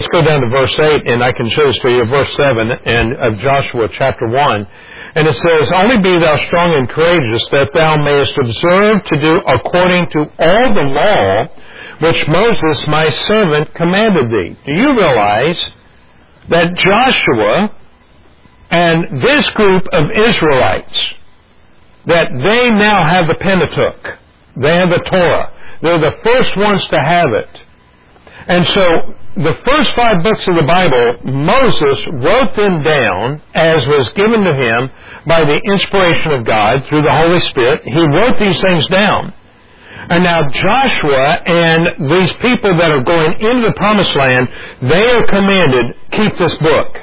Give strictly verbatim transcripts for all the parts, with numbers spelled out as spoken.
Let's go down to verse eight, and I can show this for you, verse seven and of Joshua chapter one. And it says, Only be thou strong and courageous, that thou mayest observe to do according to all the law which Moses my servant commanded thee. Do you realize that Joshua and this group of Israelites, that they now have the Pentateuch, they have the Torah, they're the first ones to have it. And so the first five books of the Bible, Moses wrote them down as was given to him by the inspiration of God through the Holy Spirit. He wrote these things down. And now Joshua and these people that are going into the Promised Land, they are commanded, keep this book.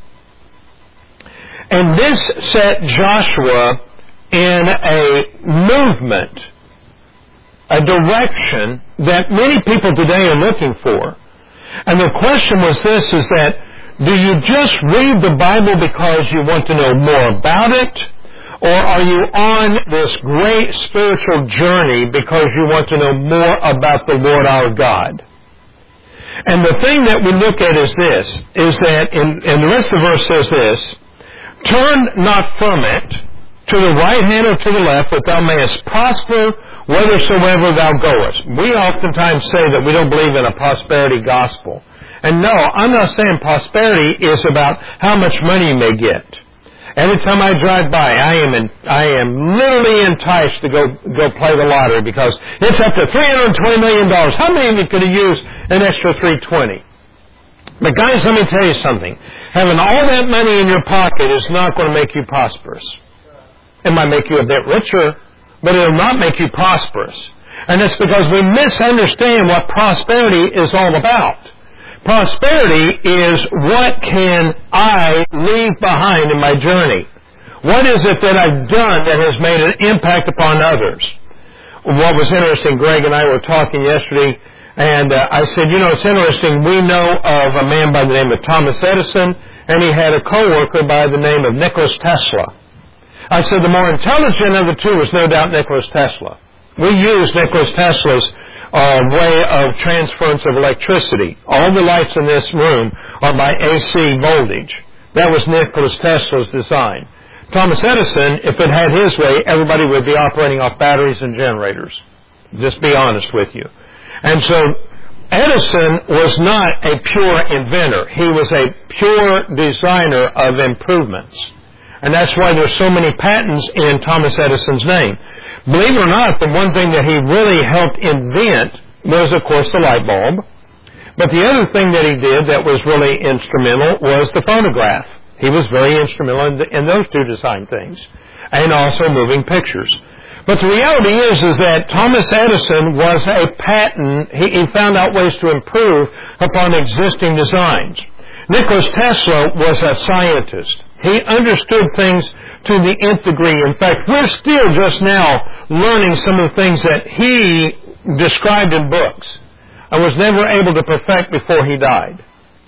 And this set Joshua in a movement, a direction that many people today are looking for. And the question was this, is that, do you just read the Bible because you want to know more about it? Or are you on this great spiritual journey because you want to know more about the Lord our God? And the thing that we look at is this, is that, in, and the rest of the verse says this, Turn not from it to the right hand or to the left, that thou mayest prosper whithersoever thou goest. We oftentimes say that we don't believe in a prosperity gospel. And no, I'm not saying prosperity is about how much money you may get. Every time I drive by, I am in, I am literally enticed to go go play the lottery because it's up to three hundred twenty million dollars. How many of you could have used an extra three hundred twenty? But guys, let me tell you something. Having all that money in your pocket is not going to make you prosperous. It might make you a bit richer, but it will not make you prosperous. And it's because we misunderstand what prosperity is all about. Prosperity is, what can I leave behind in my journey? What is it that I've done that has made an impact upon others? What was interesting, Greg and I were talking yesterday, and uh, I said, you know, it's interesting, we know of a man by the name of Thomas Edison, and he had a co-worker by the name of Nicholas Tesla. I said the more intelligent of the two was no doubt Nicholas Tesla. We use Nicholas Tesla's uh, way of transference of electricity. All the lights in this room are by A C voltage. That was Nicholas Tesla's design. Thomas Edison, if it had his way, everybody would be operating off batteries and generators. Just be honest with you. And so Edison was not a pure inventor. He was a pure designer of improvements. And that's why there's so many patents in Thomas Edison's name. Believe it or not, the one thing that he really helped invent was, of course, the light bulb. But the other thing that he did that was really instrumental was the phonograph. He was very instrumental in, the, in those two design things. And also moving pictures. But the reality is, is that Thomas Edison was a patent. He, he found out ways to improve upon existing designs. Nicholas Tesla was a scientist. He understood things to the nth degree. In fact, we're still just now learning some of the things that he described in books and was never able to perfect before he died.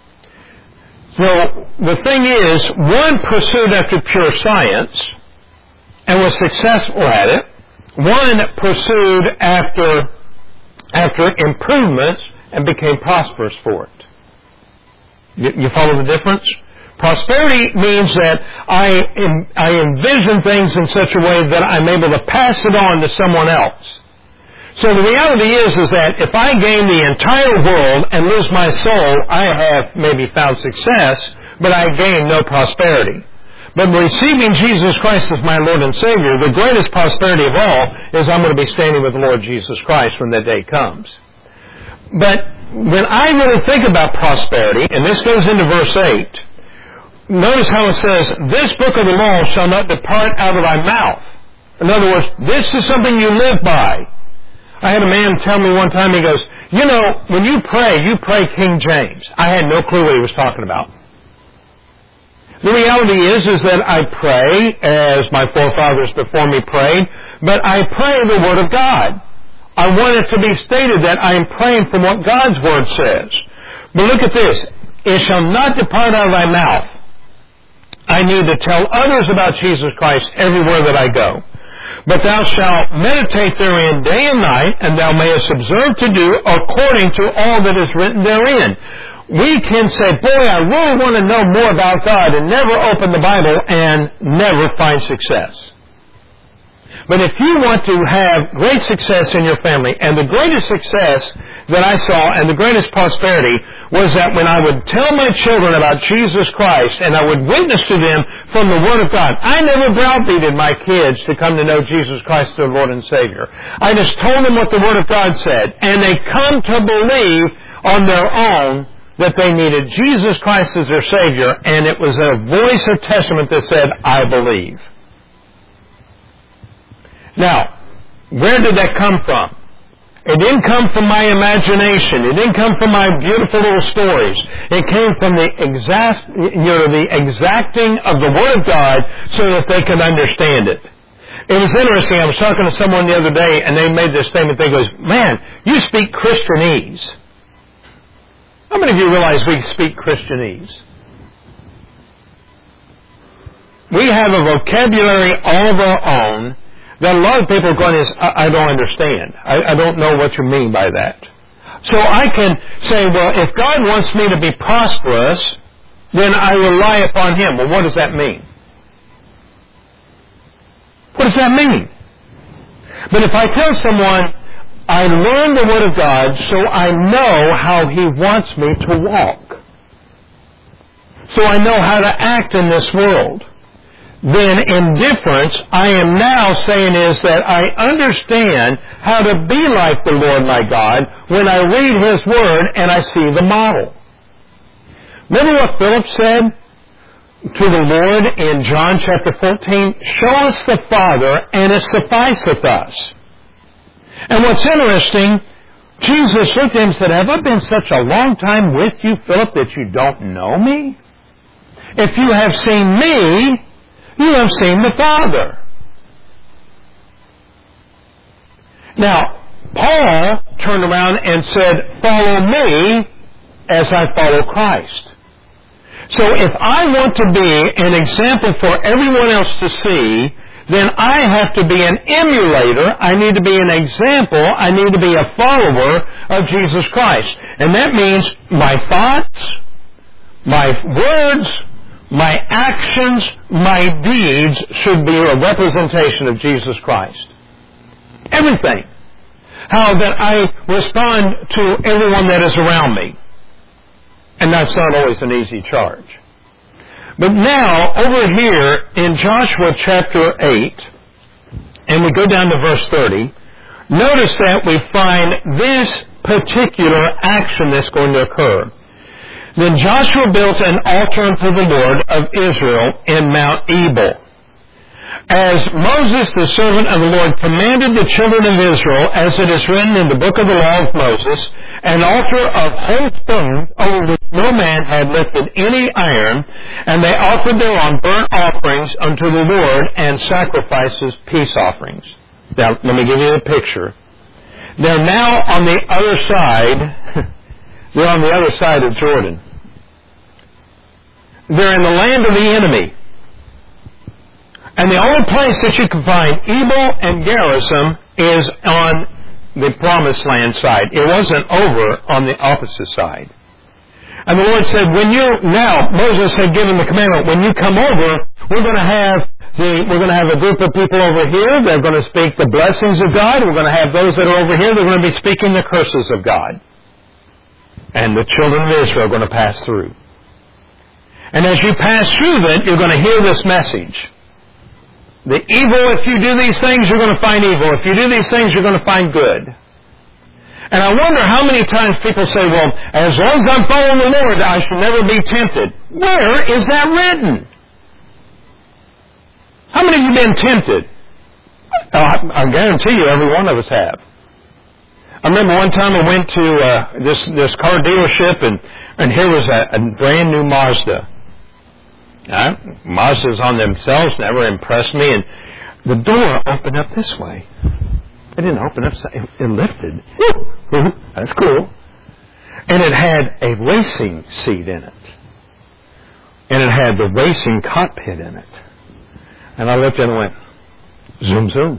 So the thing is, one pursued after pure science and was successful at it. One pursued after, after improvements and became prosperous for it. You, you follow the difference? Prosperity means that I, I envision things in such a way that I'm able to pass it on to someone else. So the reality is, is that if I gain the entire world and lose my soul, I have maybe found success, but I gain no prosperity. But receiving Jesus Christ as my Lord and Savior, the greatest prosperity of all is I'm going to be standing with the Lord Jesus Christ when that day comes. But when I really think about prosperity, and this goes into verse eight, notice how it says, this book of the law shall not depart out of thy mouth. In other words, this is something you live by. I had a man tell me one time, he goes, you know, when you pray, you pray King James. I had no clue what he was talking about. The reality is, is that I pray as my forefathers before me prayed, but I pray the Word of God. I want it to be stated that I am praying from what God's Word says. But look at this. It shall not depart out of thy mouth. I need to tell others about Jesus Christ everywhere that I go. But thou shalt meditate therein day and night, and thou mayest observe to do according to all that is written therein. we can say, boy, I really want to know more about God, and never open the Bible and never find success. But if you want to have great success in your family, and the greatest success that I saw and the greatest prosperity was that when I would tell my children about Jesus Christ and I would witness to them from the Word of God, I never browbeated my kids to come to know Jesus Christ as their Lord and Savior. I just told them what the Word of God said, and they come to believe on their own that they needed Jesus Christ as their Savior, and it was a voice of testament that said, I believe. Now, where did that come from? It didn't come from my imagination. It didn't come from my beautiful little stories. It came from the exact, you know, the exacting of the Word of God so that they could understand it. It was interesting. I was talking to someone the other day, and they made this statement. They goes, man, you speak Christianese. How many of you realize we speak Christianese? We have a vocabulary all of our own that a lot of people are going to, I, I don't understand. I, I don't know what you mean by that. So I can say, well, if God wants me to be prosperous, then I rely upon Him. Well, what does that mean? What does that mean? But if I tell someone, I learned the Word of God so I know how He wants me to walk, so I know how to act in this world, then in difference, I am now saying is that I understand how to be like the Lord my God when I read His Word and I see the model. Remember what Philip said to the Lord in John chapter fourteen? Show us the Father, and it sufficeth us. And what's interesting, Jesus looked at him and said, have I been such a long time with you, Philip, that you don't know me? If you have seen me, you have seen the Father. Now, Paul turned around and said, follow me as I follow Christ. So if I want to be an example for everyone else to see, then I have to be an emulator. I need to be an example. I need to be a follower of Jesus Christ. And that means my thoughts, my words, my actions, my deeds should be a representation of Jesus Christ. Everything. How that I respond to everyone that is around me. And that's not always an easy charge. But now, over here in Joshua chapter eight, and we go down to verse thirty, notice that we find this particular action that's going to occur. Then Joshua built an altar unto the Lord of Israel in Mount Ebal, as Moses, the servant of the Lord, commanded the children of Israel, as it is written in the book of the law of Moses, an altar of whole stones over which no man had lifted any iron, and they offered thereon burnt offerings unto the Lord and sacrifices, peace offerings. Now, let me give you a picture. They're now on the other side, they're on the other side of Jordan. They're in the land of the enemy. And the only place that you can find Ebal and Gerizim is on the Promised Land side. It wasn't over on the opposite side. And the Lord said, when you, now, Moses had given the commandment, when you come over, we're going to have the, we're going to have a group of people over here. They're going to speak the blessings of God. We're going to have those that are over here. They're going to be speaking the curses of God. And the children of Israel are going to pass through. And as you pass through that, you're going to hear this message. The evil, if you do these things, you're going to find evil. If you do these things, you're going to find good. And I wonder how many times people say, well, as long as I'm following the Lord, I should never be tempted. Where is that written? How many of you have been tempted? Uh, I guarantee you every one of us have. I remember one time I went to uh, this this car dealership, and, and here was a, a brand new Mazda. Uh, Mazdas on themselves never impressed me, and the door opened up this way. It didn't open up, it, it lifted. That's cool. And it had a racing seat in it. And it had the racing cockpit in it. And I looked in and went, zoom, zoom.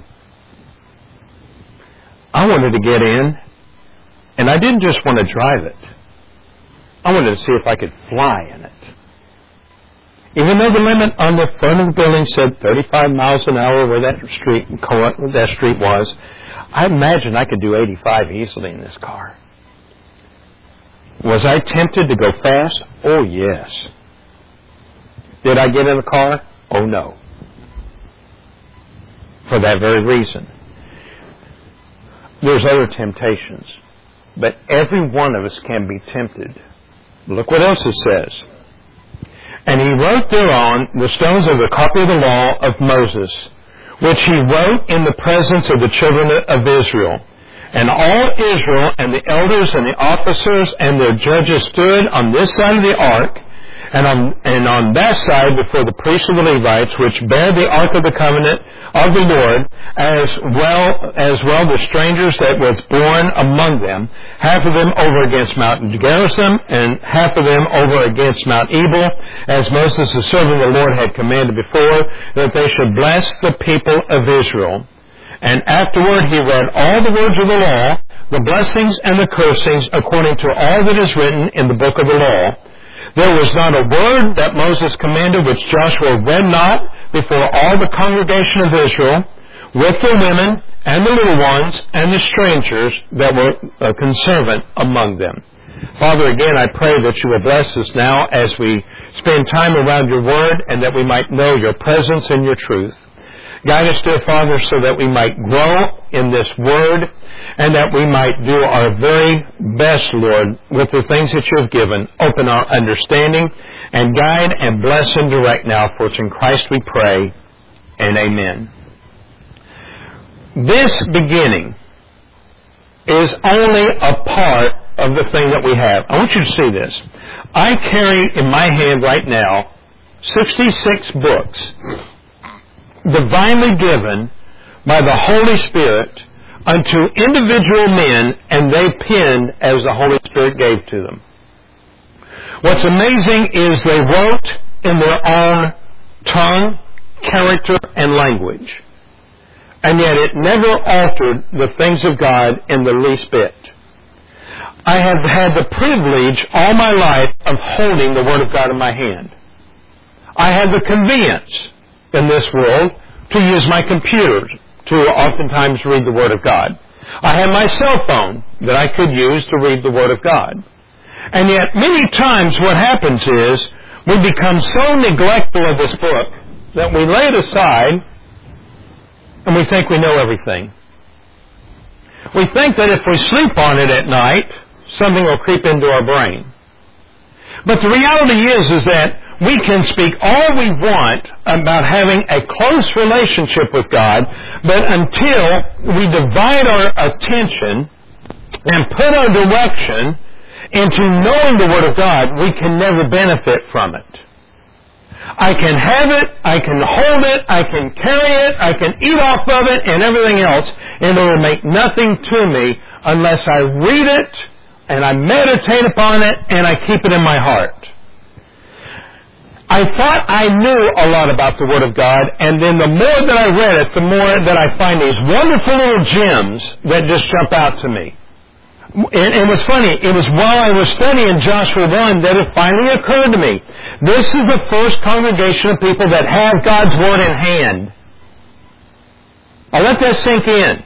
I wanted to get in, and I didn't just want to drive it. I wanted to see if I could fly in it. Even though the limit on the front of the building said thirty-five miles an hour where that street, where that street was, I imagined I could do eighty-five easily in this car. Was I tempted to go fast? Oh, yes. Did I get in the car? Oh, no. For that very reason. There's other temptations. But every one of us can be tempted. Look what else it says. And he wrote thereon the stones of the copy of the law of Moses, which he wrote in the presence of the children of Israel. And all Israel and the elders and the officers and their judges stood on this side of the ark, and on, and on that side before the priests of the Levites, which bear the ark of the covenant of the Lord, as well as well the strangers that was born among them, half of them over against Mount Gerizim, and half of them over against Mount Ebal, as Moses the servant of the Lord had commanded before, that they should bless the people of Israel. And afterward he read all the words of the law, the blessings and the cursings, according to all that is written in the book of the law. There was not a word that Moses commanded which Joshua read not before all the congregation of Israel, with the women and the little ones and the strangers that were uh, conservant among them. Father, again, I pray that you will bless us now as we spend time around your word, and that we might know your presence and your truth. Guide us, dear Father, so that we might grow in this word, and that we might do our very best, Lord, with the things that you have given. Open our understanding and guide and bless and direct now, for it's in Christ we pray, and amen. This beginning is only a part of the thing that we have. I want you to see this. I carry in my hand right now sixty-six books divinely given by the Holy Spirit unto individual men, and they penned as the Holy Spirit gave to them. What's amazing is they wrote in their own tongue, character, and language. And yet it never altered the things of God in the least bit. I have had the privilege all my life of holding the Word of God in my hand. I have the convenience in this world to use my computer to oftentimes read the Word of God. I have my cell phone that I could use to read the Word of God. And yet many times what happens is we become so neglectful of this book that we lay it aside and we think we know everything. We think that if we sleep on it at night, something will creep into our brain. But the reality is, is that we can speak all we want about having a close relationship with God, but until we divide our attention and put our direction into knowing the Word of God, we can never benefit from it. I can have it, I can hold it, I can carry it, I can eat off of it and everything else, and it will make nothing to me unless I read it and I meditate upon it and I keep it in my heart. I thought I knew a lot about the Word of God, and then the more that I read it, the more that I find these wonderful little gems that just jump out to me. And it was funny, it was while I was studying Joshua one that it finally occurred to me. This is the first congregation of people that have God's Word in hand. I'll let that sink in.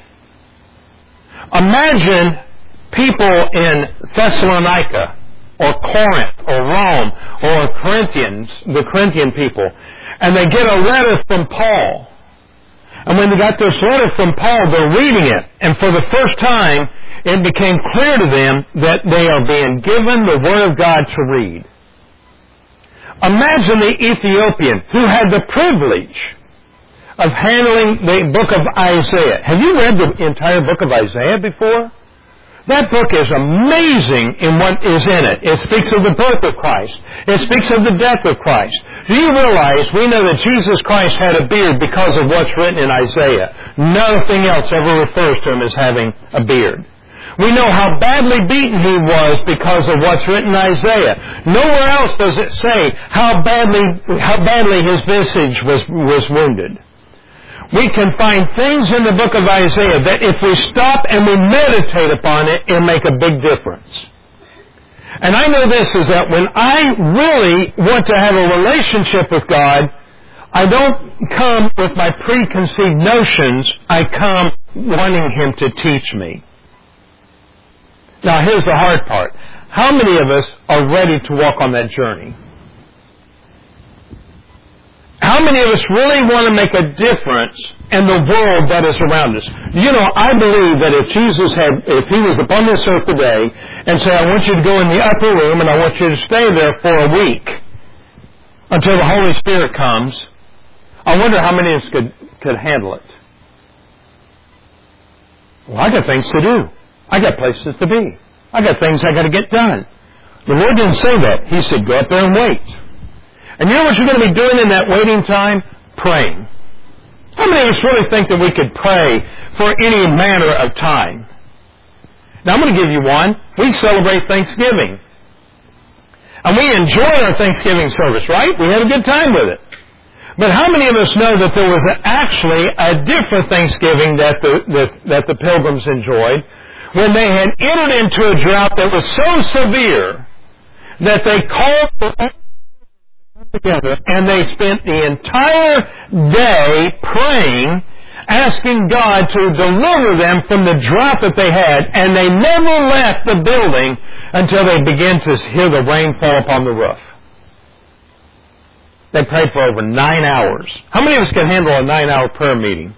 Imagine people in Thessalonica, or Corinth, or Rome, or Corinthians, the Corinthian people, and they get a letter from Paul. And when they got this letter from Paul, they're reading it, and for the first time, it became clear to them that they are being given the Word of God to read. Imagine the Ethiopian who had the privilege of handling the book of Isaiah. Have you read the entire book of Isaiah before? That book is amazing in what is in it. It speaks of the birth of Christ. It speaks of the death of Christ. Do you realize we know that Jesus Christ had a beard because of what's written in Isaiah? Nothing else ever refers to him as having a beard. We know how badly beaten he was because of what's written in Isaiah. Nowhere else does it say how badly, how badly his visage was, was wounded. We can find things in the book of Isaiah that if we stop and we meditate upon it, it'll make a big difference. And I know this is that when I really want to have a relationship with God, I don't come with my preconceived notions. I come wanting Him to teach me. Now here's the hard part. How many of us are ready to walk on that journey? How many of us really want to make a difference in the world that is around us? You know, I believe that if Jesus had, if He was upon this earth today and said, I want you to go in the upper room and I want you to stay there for a week until the Holy Spirit comes, I wonder how many of us could, could handle it. Well, I got things to do. I got places to be. I got things I got to get done. The Lord didn't say that. He said, go up there and wait. And you know what you're going to be doing in that waiting time? Praying. How many of us really think that we could pray for any manner of time? Now I'm going to give you one. We celebrate Thanksgiving. And we enjoy our Thanksgiving service, right? We had a good time with it. But how many of us know that there was actually a different Thanksgiving that the, that, that the Pilgrims enjoyed when they had entered into a drought that was so severe that they called for together and they spent the entire day praying, asking God to deliver them from the drought that they had, and they never left the building until they began to hear the rain fall upon the roof. They prayed for over nine hours. How many of us can handle a nine-hour prayer meeting?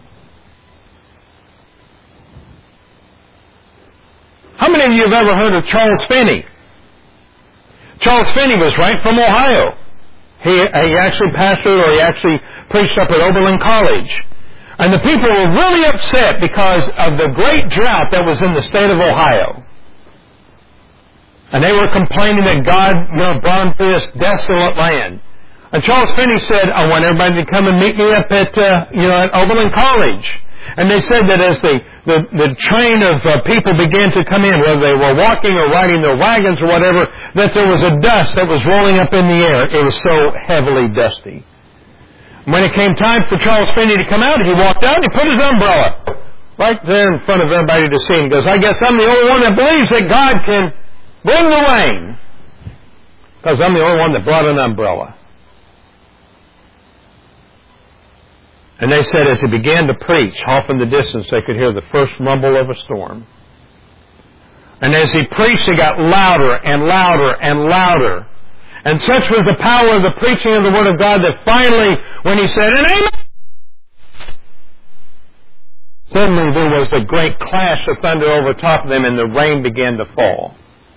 How many of you have ever heard of Charles Finney? Charles Finney was right from Ohio. He, he actually pastored, or he actually preached up at Oberlin College. And the people were really upset because of the great drought that was in the state of Ohio. And they were complaining that God, you know, brought them through this desolate land. And Charles Finney said, I want everybody to come and meet me up at, uh, you know, at Oberlin College. And they said that as the, the, the train of uh, people began to come in, whether they were walking or riding their wagons or whatever, that there was a dust that was rolling up in the air. It was so heavily dusty. When it came time for Charles Finney to come out, he walked out and he put his umbrella right there in front of everybody to see. And goes, I guess I'm the only one that believes that God can bring the rain, because I'm the only one that brought an umbrella. And they said as he began to preach, off in the distance they could hear the first rumble of a storm. And as he preached, it got louder and louder and louder. And such was the power of the preaching of the Word of God that finally, when he said, "And amen," suddenly there was a great clash of thunder over top of them and the rain began to fall.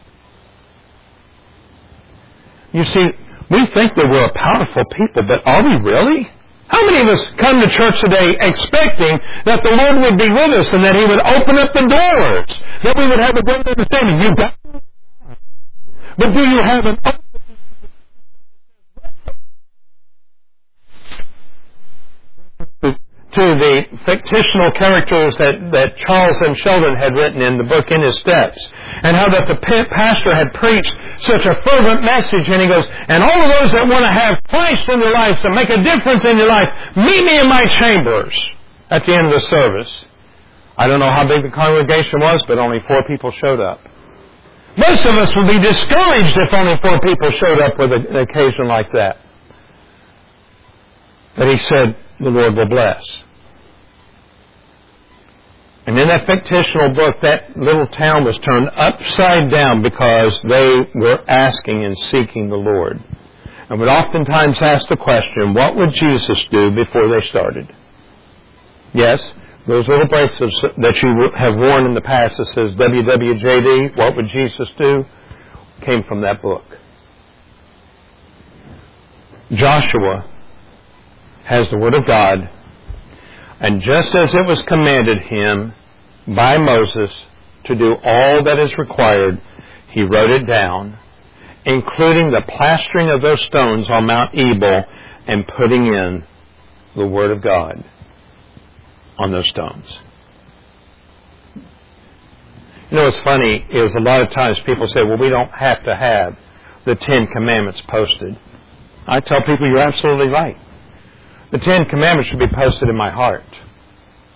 You see, we think that we're a powerful people, but are we really? How many of us come to church today expecting that the Lord would be with us and that He would open up the doors, that we would have a great understanding? You've got, but do you have an open to the fictional characters that, that Charles M. Sheldon had written in the book In His Steps, and how that the pastor had preached such a fervent message, and he goes, and all of those that want to have Christ in their lives and make a difference in your life, meet me in my chambers at the end of the service. I don't know how big the congregation was, but only four people showed up. Most of us would be discouraged if only four people showed up with an occasion like that. But he said, the Lord will bless. And in that fictional book, that little town was turned upside down because they were asking and seeking the Lord. And would oftentimes ask the question, what would Jesus do before they started? Yes, those little bracelets that you have worn in the past that says W W J D, what would Jesus do, came from that book. Joshua has the Word of God, and just as it was commanded him by Moses to do all that is required, he wrote it down, including the plastering of those stones on Mount Ebal and putting in the Word of God on those stones. You know what's funny is a lot of times people say, well, we don't have to have the Ten Commandments posted. I tell people, you're absolutely right. The Ten Commandments should be posted in my heart.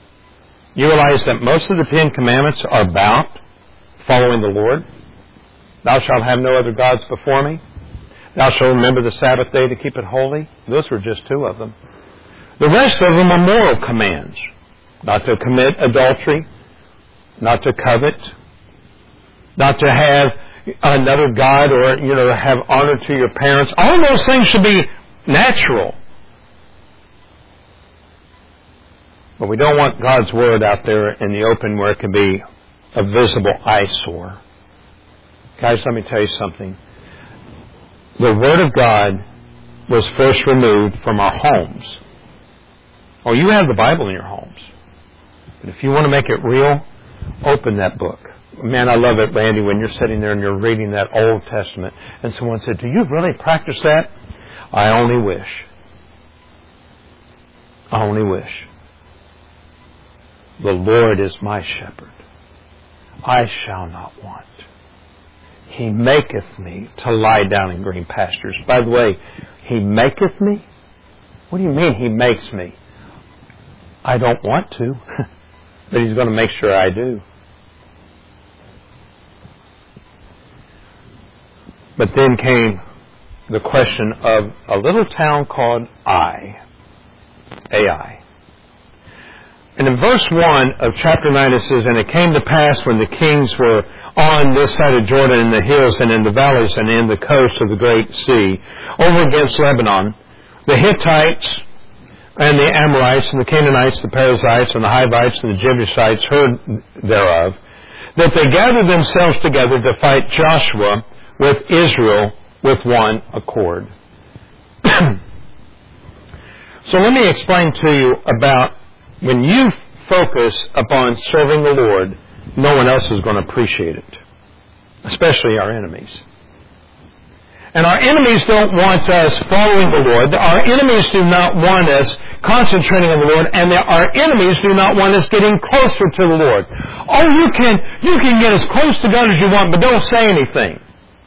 You realize that most of the Ten Commandments are about following the Lord? Thou shalt have no other gods before me. Thou shalt remember the Sabbath day to keep it holy. Those were just two of them. The rest of them are moral commands. Not to commit adultery, not to covet, not to have another god or, you know, have honor to your parents. All those things should be natural. But we don't want God's Word out there in the open where it can be a visible eyesore. Guys, let me tell you something. The Word of God was first removed from our homes. Oh, you have the Bible in your homes. But if you want to make it real, open that book. Man, I love it, Randy, when you're sitting there and you're reading that Old Testament and someone said, do you really practice that? I only wish. I only wish. The Lord is my shepherd. I shall not want. He maketh me to lie down in green pastures. By the way, He maketh me? What do you mean He makes me? I don't want to, but He's going to make sure I do. But then came the question of a little town called Ai. Ai. And in verse one of chapter nine it says, And it came to pass when the kings were on this side of Jordan in the hills and in the valleys and in the coast of the great sea, over against Lebanon, the Hittites and the Amorites and the Canaanites, the Perizzites and the Hivites and the Jebusites heard thereof, that they gathered themselves together to fight Joshua with Israel with one accord. So let me explain to you about when you focus upon serving the Lord, no one else is going to appreciate it, especially our enemies. And our enemies don't want us following the Lord. Our enemies do not want us concentrating on the Lord, and our enemies do not want us getting closer to the Lord. Oh, you can, you can get as close to God as you want, but don't say anything.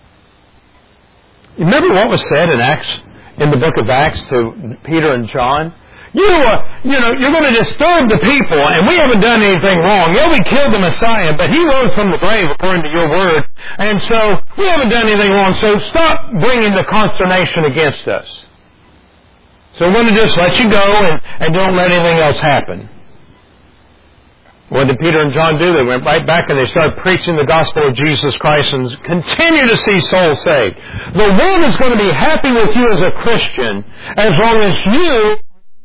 You remember what was said in Acts, in the book of Acts to Peter and John? You, uh, you know, you're going to disturb the people, and we haven't done anything wrong. Yeah, we killed the Messiah, but He rose from the grave according to your word, and so we haven't done anything wrong. So stop bringing the consternation against us. So we're going to just let you go and, and don't let anything else happen. What did Peter and John do? They went right back and they started preaching the gospel of Jesus Christ and continue to see souls saved. The world is going to be happy with you as a Christian as long as you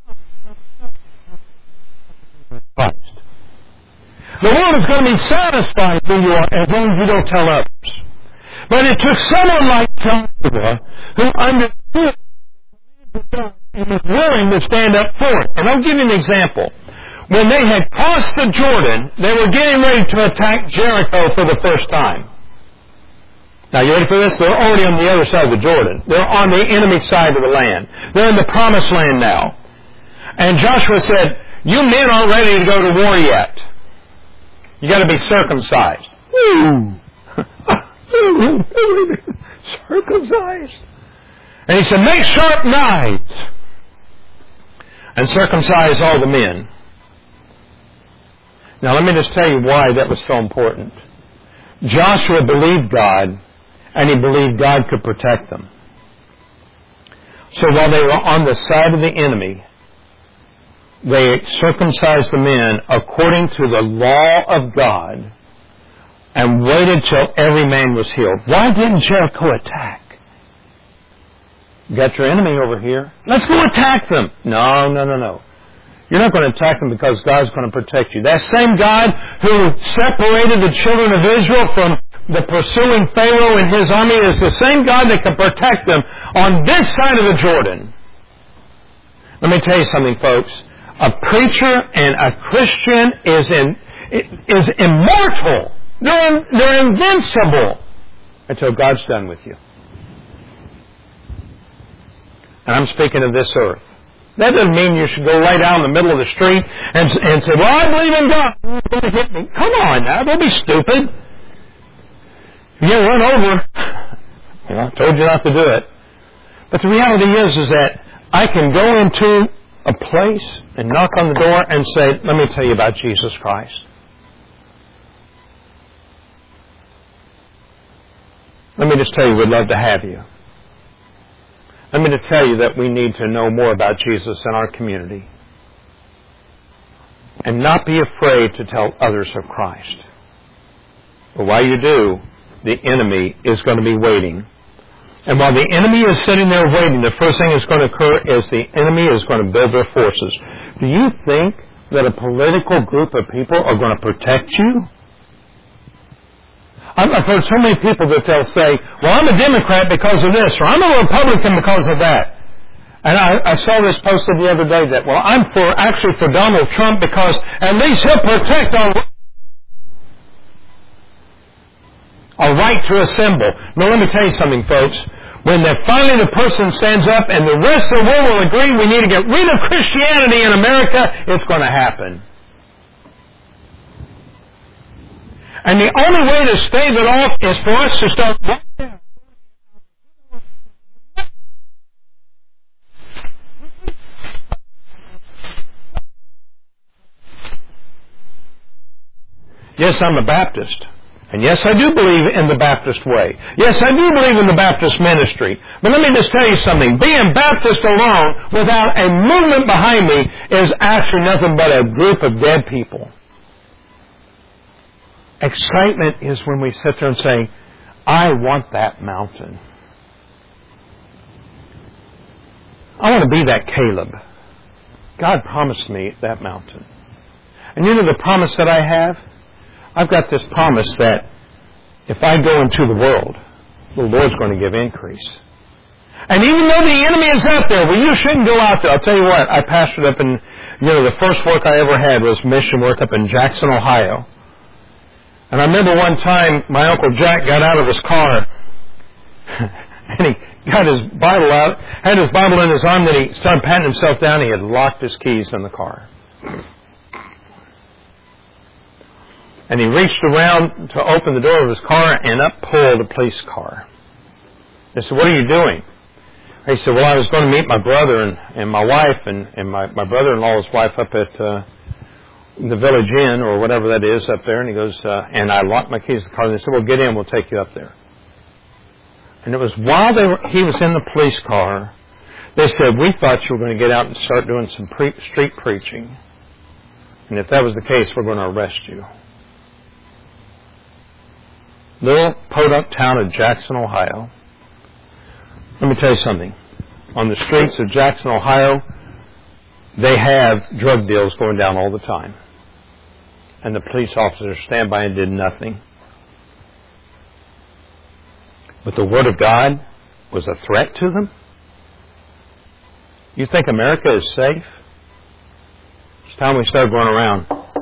Christ. The world is going to be satisfied who you are as long as you don't tell others. But it took someone like Joshua who understood and was willing to stand up for it. And I'll give you an example. When they had crossed the Jordan, they were getting ready to attack Jericho for the first time. Now, you ready for this? They're already on the other side of the Jordan. They're on the enemy side of the land. They're in the promised land now. And Joshua said, you men aren't ready to go to war yet. You got to be circumcised. Ooh. Circumcised. And he said, make sharp knives and circumcise all the men. Now let me just tell you why that was so important. Joshua believed God, and he believed God could protect them. So while they were on the side of the enemy, they circumcised the men according to the law of God and waited till every man was healed. Why didn't Jericho attack? You got your enemy over here. Let's go attack them. No, no, no, no. You're not going to attack them because God's going to protect you. That same God who separated the children of Israel from the pursuing Pharaoh and his army is the same God that can protect them on this side of the Jordan. Let me tell you something, folks. A preacher and a Christian is in, is immortal. They're, they're invincible until God's done with you. And I'm speaking of this earth. That doesn't mean you should go right down in the middle of the street and, and say, well, I believe in God. You're going to hit me. Come on now. Don't be stupid. You get run over. You know, I told you not to do it. But the reality is, is that I can go into a place and knock on the door and say, let me tell you about Jesus Christ. Let me just tell you, we'd love to have you. Let me just tell you that we need to know more about Jesus in our community. And not be afraid to tell others of Christ. But while you do, the enemy is going to be waiting. And while the enemy is sitting there waiting, the first thing that's going to occur is the enemy is going to build their forces. Do you think that a political group of people are going to protect you? I've heard so many people that they'll say, well, I'm a Democrat because of this, or I'm a Republican because of that. And I, I saw this posted the other day that, well, I'm for actually for Donald Trump because at least he'll protect our, our right to assemble. Now, let me tell you something, folks. When the, finally the person stands up and the rest of the world will agree we need to get rid of Christianity in America, it's going to happen. And the only way to stave it off is for us to start right there. Yes, I'm a Baptist. And yes, I do believe in the Baptist way. Yes, I do believe in the Baptist ministry. But let me just tell you something. Being Baptist alone without a movement behind me is actually nothing but a group of dead people. Excitement is when we sit there and say, I want that mountain. I want to be that Caleb. God promised me that mountain. And you know the promise that I have? I've got this promise that if I go into the world, the Lord's going to give increase. And even though the enemy is out there, well, you shouldn't go out there. I'll tell you what, I pastored up in, you know, the first work I ever had was mission work up in Jackson, Ohio. And I remember one time my Uncle Jack got out of his car and he got his Bible out, had his Bible in his arm, then he started patting himself down. He had locked his keys in the car. And he reached around to open the door of his car and up pulled a police car. They said, what are you doing? He said, well, I was going to meet my brother and, and my wife and, and my, my brother-in-law's wife up at uh, the Village Inn or whatever that is up there. And he goes, uh, and I locked my keys in the car. And they said, well, get in. We'll take you up there. And it was while they were, he was in the police car, they said, we thought you were going to get out and start doing some pre- street preaching. And if that was the case, we're going to arrest you. Little podunk town of Jackson, Ohio. Let me tell you something. On the streets of Jackson, Ohio, they have drug deals going down all the time. And the police officers stand by and did nothing. But the Word of God was a threat to them? You think America is safe? It's time we start going around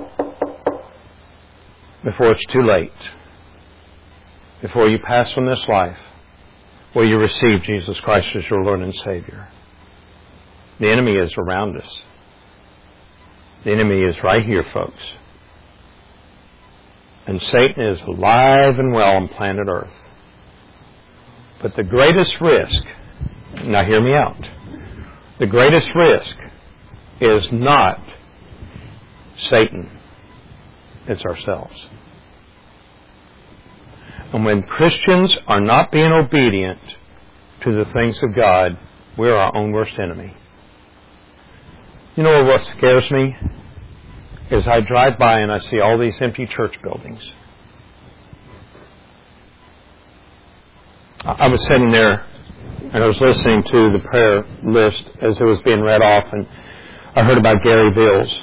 before it's too late. Before you pass from this life, will you receive Jesus Christ as your Lord and Savior? The enemy is around us. The enemy is right here, folks. And Satan is alive and well on planet Earth. But the greatest risk, now hear me out, the greatest risk is not Satan. It's ourselves. And when Christians are not being obedient to the things of God, we're our own worst enemy. You know what scares me? Is I drive by and I see all these empty church buildings. I was sitting there and I was listening to the prayer list as it was being read off, and I heard about Gary Bills.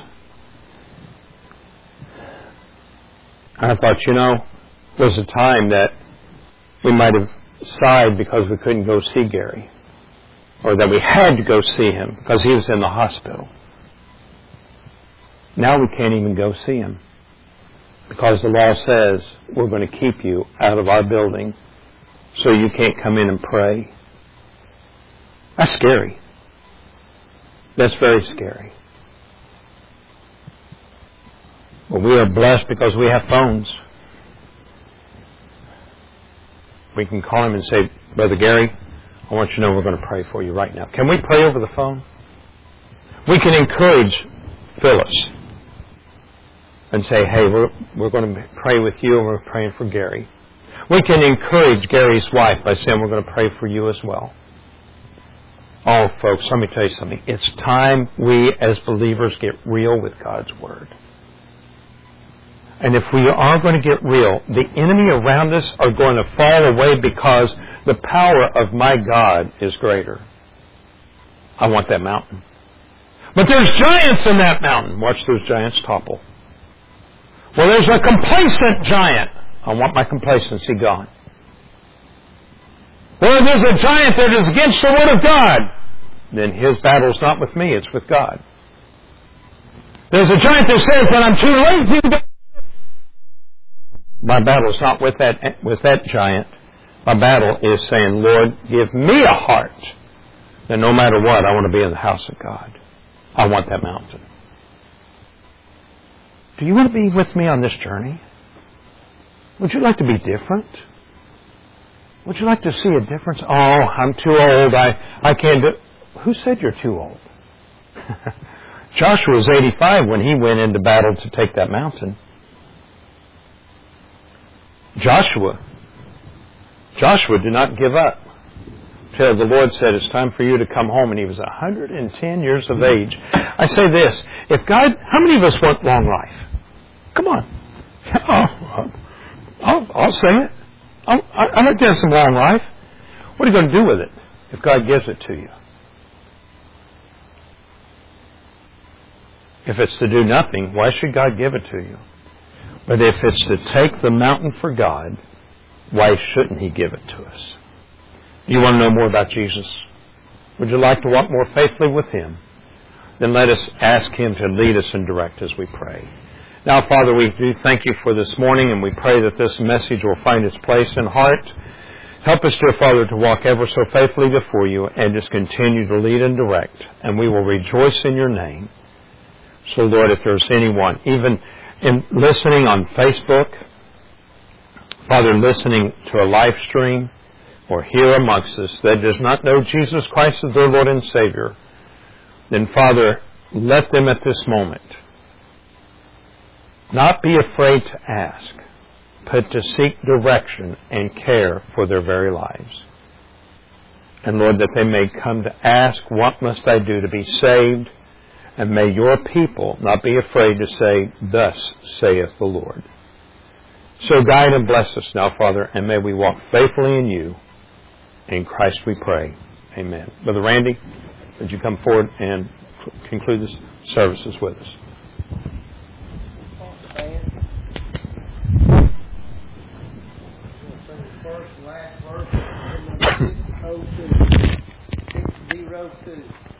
And I thought, you know, was a time that we might have sighed because we couldn't go see Gary, or that we had to go see him because he was in the hospital. Now we can't even go see him because the law says we're going to keep you out of our building so you can't come in and pray. That's scary. That's very scary. But we are blessed because we have phones. We can call him and say, Brother Gary, I want you to know we're going to pray for you right now. Can we pray over the phone? We can encourage Phyllis and say, hey, we're, we're going to pray with you and we're praying for Gary. We can encourage Gary's wife by saying we're going to pray for you as well. Oh, folks, let me tell you something. It's time we as believers get real with God's Word. And if we are going to get real, the enemy around us are going to fall away because the power of my God is greater. I want that mountain. But there's giants in that mountain. Watch those giants topple. Well, there's a complacent giant. I want my complacency gone. Well, there's a giant that is against the Word of God. Then his battle's not with me, it's with God. There's a giant that says that I'm too lazy to go. My battle's not with that, with that giant. My battle is saying, Lord, give me a heart that no matter what, I want to be in the house of God. I want that mountain. Do you want to be with me on this journey? Would you like to be different? Would you like to see a difference? Oh, I'm too old. I, I can't do... Who said you're too old? Joshua was eighty-five when he went into battle to take that mountain. Joshua, Joshua did not give up till the Lord said, it's time for you to come home. And he was one hundred ten years of age. I say this, if God, how many of us want long life? Come on. Oh, I'll, I'll say it. I'll, I'd like to have some long life. What are you going to do with it if God gives it to you? If it's to do nothing, why should God give it to you? But if it's to take the mountain for God, why shouldn't He give it to us? Do you want to know more about Jesus? Would you like to walk more faithfully with Him? Then let us ask Him to lead us and direct as we pray. Now, Father, we do thank You for this morning, and we pray that this message will find its place in heart. Help us, dear Father, to walk ever so faithfully before You and just continue to lead and direct, and we will rejoice in Your name. So, Lord, if there's anyone, even in listening on Facebook, Father, listening to a live stream, or here amongst us that does not know Jesus Christ as their Lord and Savior, then, Father, let them at this moment not be afraid to ask, but to seek direction and care for their very lives. And, Lord, that they may come to ask, what must I do to be saved? And may Your people not be afraid to say, thus saith the Lord. So guide and bless us now, Father, and may we walk faithfully in You. In Christ we pray. Amen. Brother Randy, would you come forward and conclude this services with us? First, last verse, six oh two.